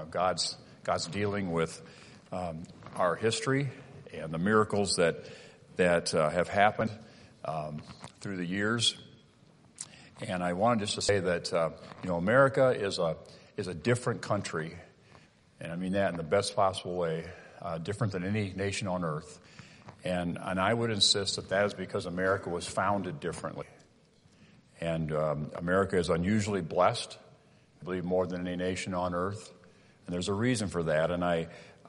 God's dealing with our history and the miracles that have happened through the years. And I wanted just to say that America is a different country, and I mean that in the best possible way, different than any nation on earth. And I would insist that is because America was founded differently. And America is unusually blessed, I believe, more than any nation on earth. And there's a reason for that. And I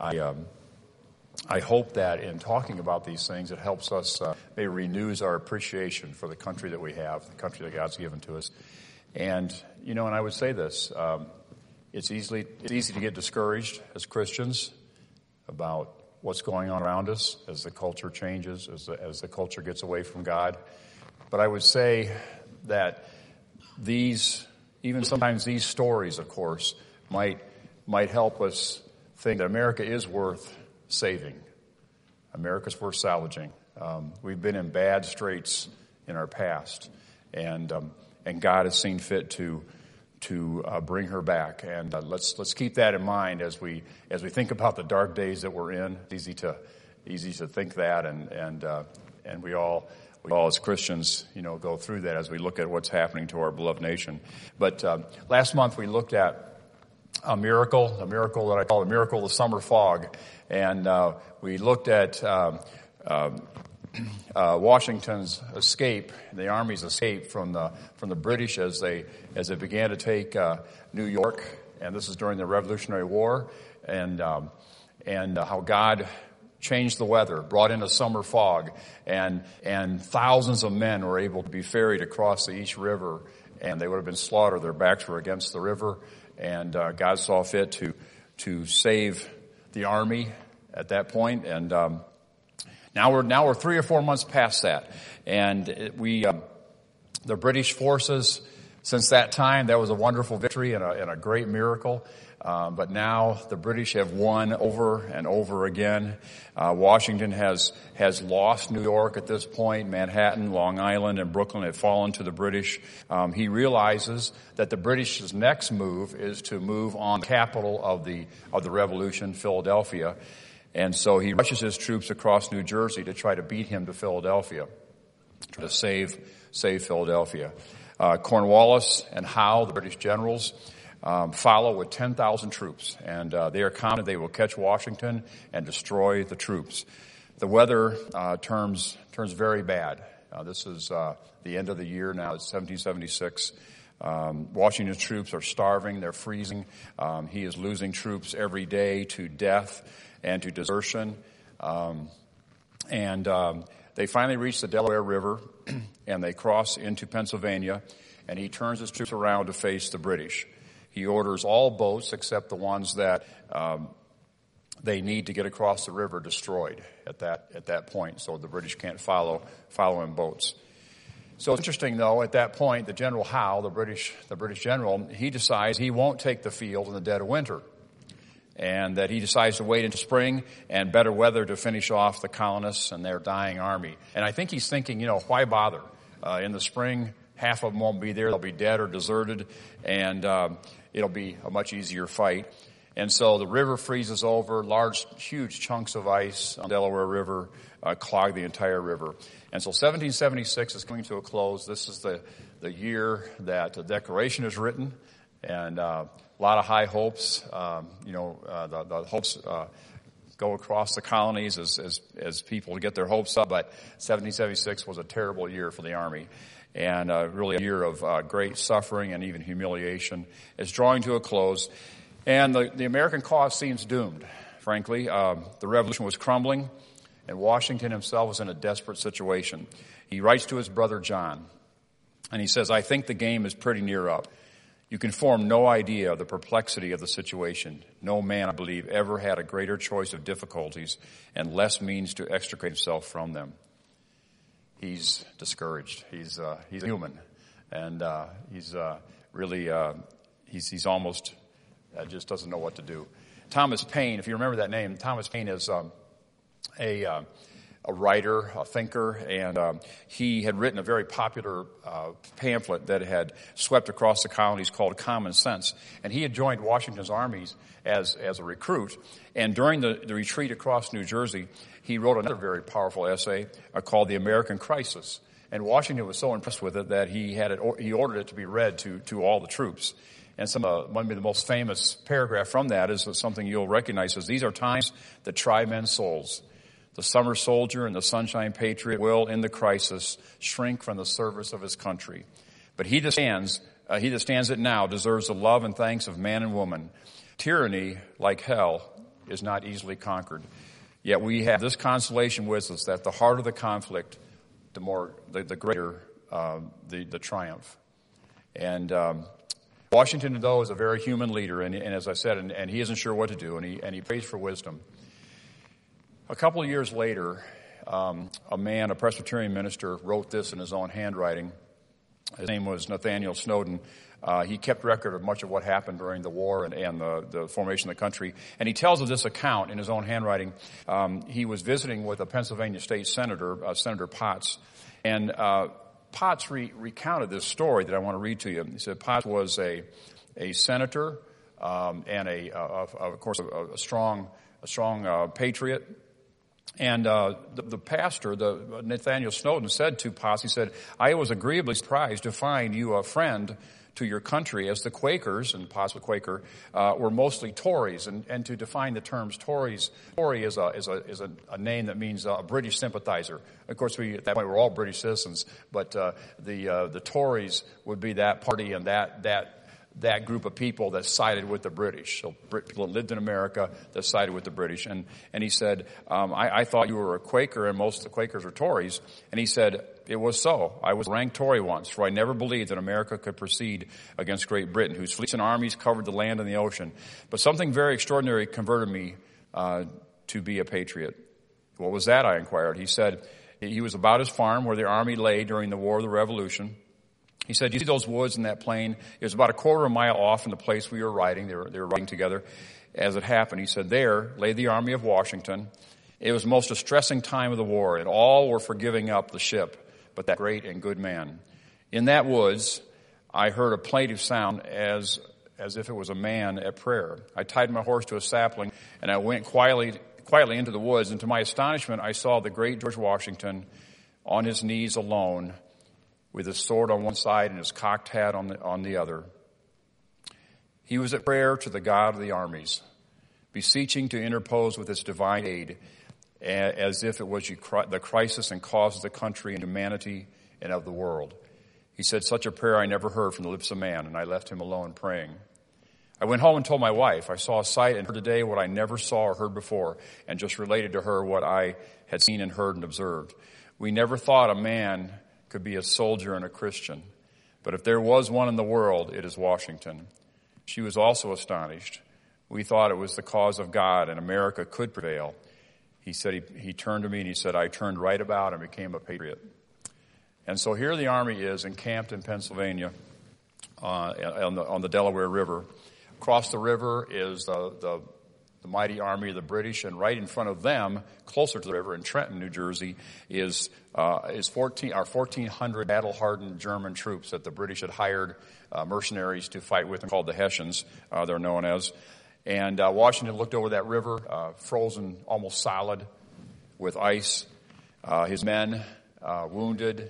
hope that in talking about these things, it helps us, maybe renews our appreciation for the country that we have, the country that God's given to us. And, and I would say this, it's easy to get discouraged as Christians about what's going on around us as the culture changes, as the culture gets away from God. But I would say that even sometimes these stories, of course, might help us think that America is worth saving. America's worth salvaging. We've been in bad straits in our past, and God has seen fit to bring her back. And let's keep that in mind as we think about the dark days that we're in. It's easy to think that, and we all as Christians, go through that as we look at what's happening to our beloved nation. But last month we looked at a miracle that I call the miracle of the summer fog, and we looked at Washington's escape, the Army's escape from the British as they began to take New York, and this is during the Revolutionary War, and how God changed the weather, brought in a summer fog, and thousands of men were able to be ferried across the East River, and they would have been slaughtered. Their backs were against the river, and God saw fit to save the Army at that point. And now we're 3 or 4 months past that, and the British forces, since that time, that was a wonderful victory and a great miracle. But now the British have won over and over again. Washington has lost New York at this point. Manhattan, Long Island, and Brooklyn have fallen to the British. He realizes that the British's next move is to move on the capital of the revolution, Philadelphia. And so he rushes his troops across New Jersey to try to beat him to Philadelphia, to save Philadelphia. Cornwallis and Howe, the British generals, follow with 10,000 troops, and they are confident they will catch Washington and destroy the troops. The weather turns very bad. This is the end of the year now. It's 1776. Washington's troops are starving. They're freezing. He is losing troops every day to death and to desertion. They finally reach the Delaware River, and they cross into Pennsylvania, and he turns his troops around to face the British. He orders all boats except the ones that they need to get across the river destroyed at that point, so the British can't follow in boats. So it's interesting, though, at that point, the General Howe, the British general, he decides he won't take the field in the dead of winter, and that he decides to wait until spring and better weather to finish off the colonists and their dying army. And I think he's thinking, why bother? In the spring, half of them won't be there. They'll be dead or deserted, and it'll be a much easier fight. And so the river freezes over. Huge chunks of ice on the Delaware River clog the entire river. And so 1776 is coming to a close. This is the year that the Declaration is written, and a lot of high hopes. The hopes go across the colonies as people get their hopes up. But 1776 was a terrible year for the Army, and really a year of great suffering and even humiliation. It's drawing to a close, and the American cause seems doomed, frankly. The revolution was crumbling, and Washington himself was in a desperate situation. He writes to his brother John, and he says, "I think the game is pretty near up. You can form no idea of the perplexity of the situation. No man, I believe, ever had a greater choice of difficulties and less means to extricate himself from them." He's discouraged. He's human, and he's almost just doesn't know what to do. Thomas Paine, if you remember that name, Thomas Paine is a a writer, a thinker, and he had written a very popular pamphlet that had swept across the colonies called Common Sense. And he had joined Washington's armies as a recruit. And during the retreat across New Jersey, he wrote another very powerful essay called The American Crisis. And Washington was so impressed with it that he ordered it to be read to all the troops. And maybe the most famous paragraph from that is something you'll recognize as, "These are times that try men's souls. The summer soldier and the sunshine patriot will, in the crisis, shrink from the service of his country. But he that stands it now deserves the love and thanks of man and woman. Tyranny, like hell, is not easily conquered. Yet we have this consolation with us, that the harder the conflict, the greater the triumph." And Washington, though, is a very human leader, and as I said, and he isn't sure what to do, and he prays for wisdom. A couple of years later, a Presbyterian minister, wrote this in his own handwriting. His name was Nathaniel Snowden. He kept record of much of what happened during the war and the formation of the country. And he tells of this account in his own handwriting. He was visiting with a Pennsylvania state senator, Senator Potts. And Potts recounted this story that I want to read to you. He said Potts was a senator and of course, a strong patriot. And the pastor, Nathaniel Snowden, said to Potts, he said, "I was agreeably surprised to find you a friend to your country, as the Quakers," and Potts was a Quaker, were mostly Tories. And to define the terms Tories, Tory is a name that means a British sympathizer. Of course, at that point we're all British citizens, but the Tories would be that party and that group of people that sided with the British. So people that lived in America that sided with the British. And he said, I thought you were a Quaker and most of the Quakers are Tories. And he said, "It was so. I was a ranked Tory once, for I never believed that America could proceed against Great Britain, whose fleets and armies covered the land and the ocean. But something very extraordinary converted me to be a patriot." "What was that?" I inquired. He said he was about his farm where the army lay during the War of the Revolution. He said, "You see those woods and that plain? It was about a quarter of a mile off from the place we were riding." They were riding together as it happened. He said, "There lay the army of Washington. It was the most distressing time of the war, and all were for giving up the ship, but that great and good man. In that woods, I heard a plaintive sound as if it was a man at prayer. I tied my horse to a sapling, and I went quietly into the woods, and to my astonishment, I saw the great George Washington on his knees alone, with his sword on one side and his cocked hat on the other. He was at prayer to the God of the armies, beseeching to interpose with his divine aid, as if it was the crisis and cause of the country and humanity and of the world. He said, such a prayer I never heard from the lips of man, and I left him alone praying. I went home and told my wife. I saw a sight and heard today what I never saw or heard before, and just related to her what I had seen and heard and observed. We never thought a man could be a soldier and a Christian, but if there was one in the world, it is Washington. She was also astonished. We thought it was the cause of God and America could prevail. He said, he turned to me and he said, I turned right about and became a patriot. And so here the army is encamped in Pennsylvania on the Delaware River. Across the river is the mighty army of the British, and right in front of them, closer to the river in Trenton, New Jersey, is 1,400 battle-hardened German troops that the British had hired mercenaries to fight with, and called the Hessians, they're known as. And Washington looked over that river, frozen almost solid with ice. His men wounded,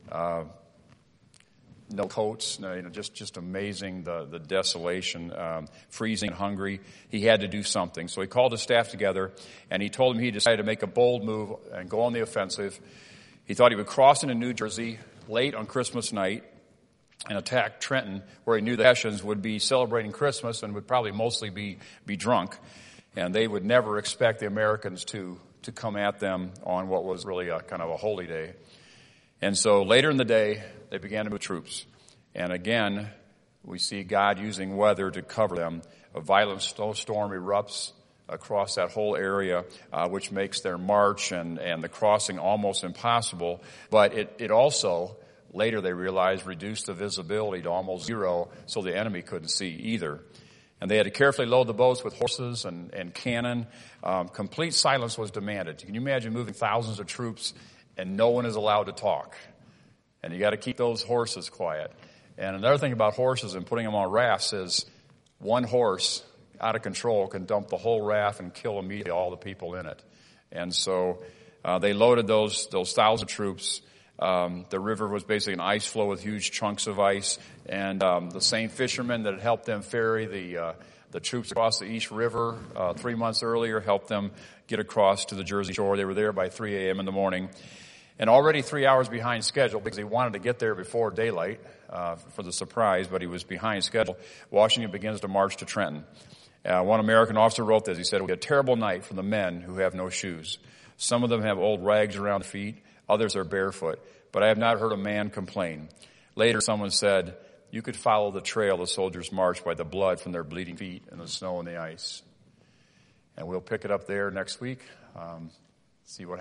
no coats, just amazing, the desolation, freezing and hungry. He had to do something. So he called his staff together, and he told them he decided to make a bold move and go on the offensive. He thought he would cross into New Jersey late on Christmas night and attack Trenton, where he knew the Hessians would be celebrating Christmas and would probably mostly be drunk. And they would never expect the Americans to come at them on what was really a kind of a holy day. And so later in the day, they began to move troops. And again, we see God using weather to cover them. A violent snowstorm erupts across that whole area, which makes their march and the crossing almost impossible. But it also, later they realized, reduced the visibility to almost zero, so the enemy couldn't see either. And they had to carefully load the boats with horses and cannon. Complete silence was demanded. Can you imagine moving thousands of troops and no one is allowed to talk? And you got to keep those horses quiet. And another thing about horses and putting them on rafts is one horse out of control can dump the whole raft and kill immediately all the people in it. And so they loaded those thousands of troops. The river was basically an ice flow with huge chunks of ice. And the same fishermen that had helped them ferry the troops across the East River 3 months earlier helped them get across to the Jersey Shore. They were there by 3 a.m. in the morning. And already 3 hours behind schedule because he wanted to get there before daylight for the surprise, but he was behind schedule. Washington begins to march to Trenton. One American officer wrote this. He said, "It will be a terrible night for the men who have no shoes. Some of them have old rags around their feet. Others are barefoot. But I have not heard a man complain." Later, someone said, "You could follow the trail the soldiers marched by the blood from their bleeding feet and the snow and the ice." And we'll pick it up there next week. See what